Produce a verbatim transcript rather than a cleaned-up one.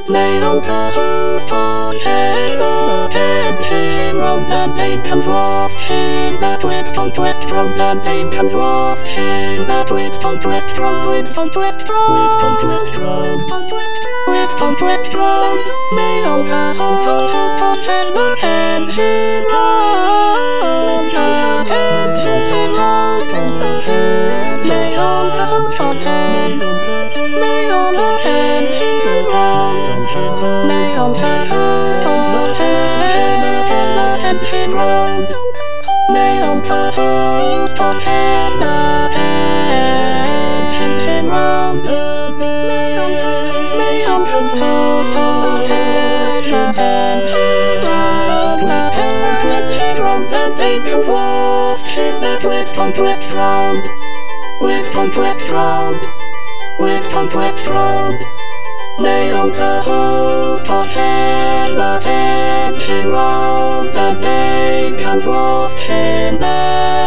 Lay on the host on the attention round the pain comes watching the twist on twist from the pain comes watching the twist on twist from twist on twist from twist on twist from twist on twist from lay on the host on host on the attention round the attention round lay on the host on lay on the attention round lay on the host on attention round lay on the host on attention round lay on lay on the host on attention round attention round the pain comes watching the twist on twist round twist on twist round twist on twist round lay on the host on the attention round the pain comes watching the